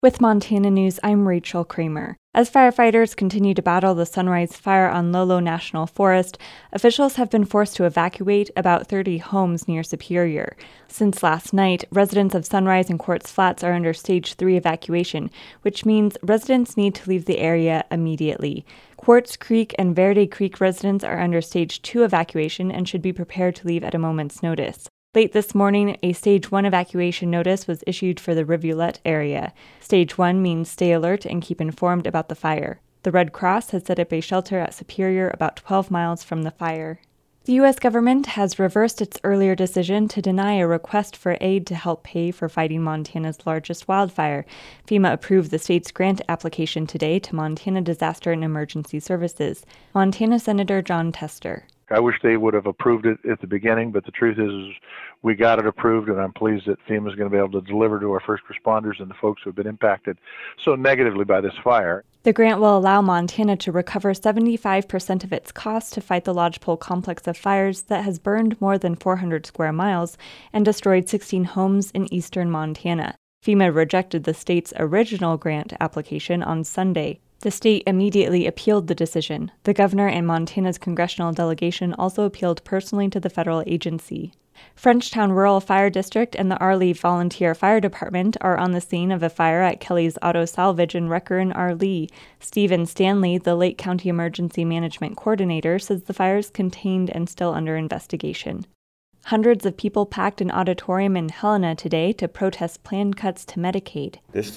With Montana News, I'm Rachel Kramer. As firefighters continue to battle the Sunrise Fire on Lolo National Forest, officials have been forced to evacuate about 30 homes near Superior. Since last night, residents of Sunrise and Quartz Flats are under Stage 3 evacuation, which means residents need to leave the area immediately. Quartz Creek and Verde Creek residents are under Stage 2 evacuation and should be prepared to leave at a moment's notice. Late this morning, a Stage 1 evacuation notice was issued for the Rivulet area. Stage 1 means stay alert and keep informed about the fire. The Red Cross has set up a shelter at Superior about 12 miles from the fire. The U.S. government has reversed its earlier decision to deny a request for aid to help pay for fighting Montana's largest wildfire. FEMA approved the state's grant application today to Montana Disaster and Emergency Services. Montana Senator Jon Tester. I wish they would have approved it at the beginning, but the truth is we got it approved, and I'm pleased that FEMA is going to be able to deliver to our first responders and the folks who have been impacted so negatively by this fire. The grant will allow Montana to recover 75% of its costs to fight the lodgepole complex of fires that has burned more than 400 square miles and destroyed 16 homes in eastern Montana. FEMA rejected the state's original grant application on Sunday. The state immediately appealed the decision. The governor and Montana's congressional delegation also appealed personally to the federal agency. Frenchtown Rural Fire District and the Arlee Volunteer Fire Department are on the scene of a fire at Kelly's Auto Salvage and Wrecker in Arlee. Stephen Stanley, the Lake County Emergency Management Coordinator, says the fire is contained and still under investigation. Hundreds of people packed an auditorium in Helena today to protest planned cuts to Medicaid. This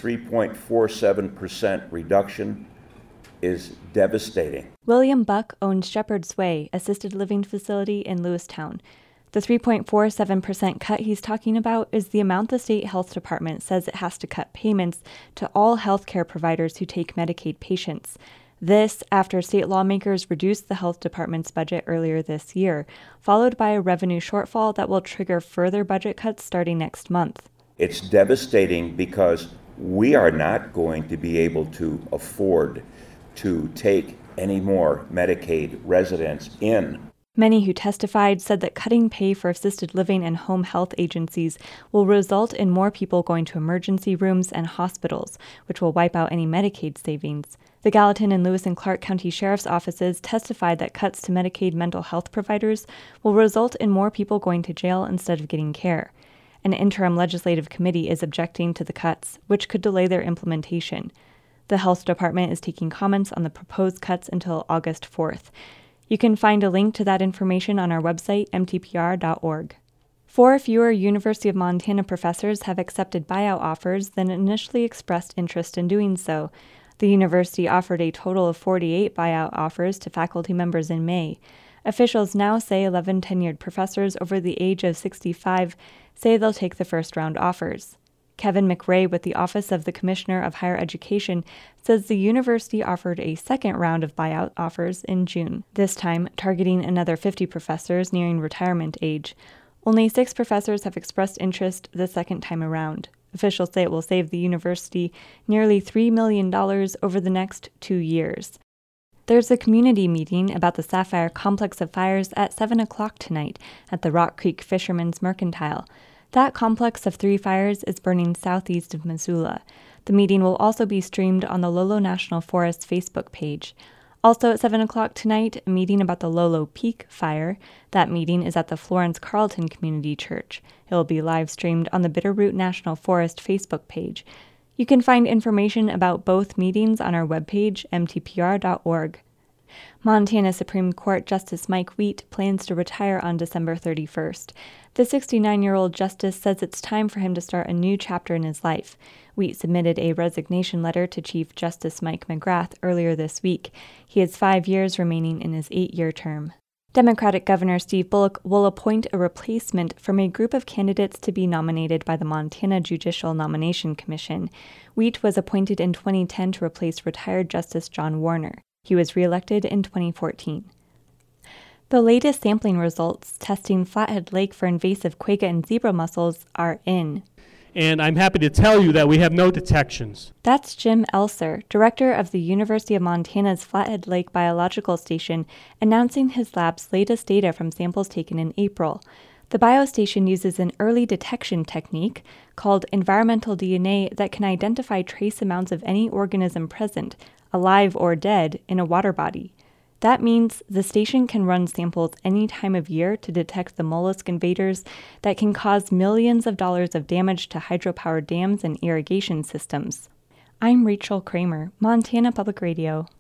3.47% reduction is devastating. William Buck owns Shepherd's Way, assisted living facility in Lewistown. The 3.47% cut he's talking about is the amount the state health department says it has to cut payments to all healthcare providers who take Medicaid patients. This after state lawmakers reduced the health department's budget earlier this year, followed by a revenue shortfall that will trigger further budget cuts starting next month. It's devastating because we are not going to be able to afford to take any more Medicaid residents in. Many who testified said that cutting pay for assisted living and home health agencies will result in more people going to emergency rooms and hospitals, which will wipe out any Medicaid savings. The Gallatin and Lewis and Clark County Sheriff's Offices testified that cuts to Medicaid mental health providers will result in more people going to jail instead of getting care. An interim legislative committee is objecting to the cuts, which could delay their implementation. The health department is taking comments on the proposed cuts until August 4th. You can find a link to that information on our website, mtpr.org. 4 fewer University of Montana professors have accepted buyout offers than initially expressed interest in doing so. The university offered a total of 48 buyout offers to faculty members in May. Officials now say 11 tenured professors over the age of 65 say they'll take the first-round offers. Kevin McRae with the Office of the Commissioner of Higher Education says the university offered a second round of buyout offers in June, this time targeting another 50 professors nearing retirement age. Only 6 professors have expressed interest the second time around. Officials say it will save the university nearly $3 million over the next 2 years. There's a community meeting about the Sapphire complex of fires at 7 o'clock tonight at the Rock Creek Fisherman's Mercantile. That complex of 3 fires is burning southeast of Missoula. The meeting will also be streamed on the Lolo National Forest Facebook page. Also at 7 o'clock tonight, a meeting about the Lolo Peak fire. That meeting is at the Florence Carlton Community Church. It will be live streamed on the Bitterroot National Forest Facebook page. You can find information about both meetings on our webpage, mtpr.org. Montana Supreme Court Justice Mike Wheat plans to retire on December 31st. The 69-year-old justice says it's time for him to start a new chapter in his life. Wheat submitted a resignation letter to Chief Justice Mike McGrath earlier this week. He has 5 years remaining in his 8-year term. Democratic Governor Steve Bullock will appoint a replacement from a group of candidates to be nominated by the Montana Judicial Nomination Commission. Wheat was appointed in 2010 to replace retired Justice John Warner. He was reelected in 2014. The latest sampling results testing Flathead Lake for invasive quagga and zebra mussels are in. And I'm happy to tell you that we have no detections. That's Jim Elser, director of the University of Montana's Flathead Lake Biological Station, announcing his lab's latest data from samples taken in April. The biostation uses an early detection technique called environmental DNA that can identify trace amounts of any organism present, alive or dead, in a water body. That means the station can run samples any time of year to detect the mollusk invaders that can cause millions of dollars of damage to hydropower dams and irrigation systems. I'm Rachel Kramer, Montana Public Radio.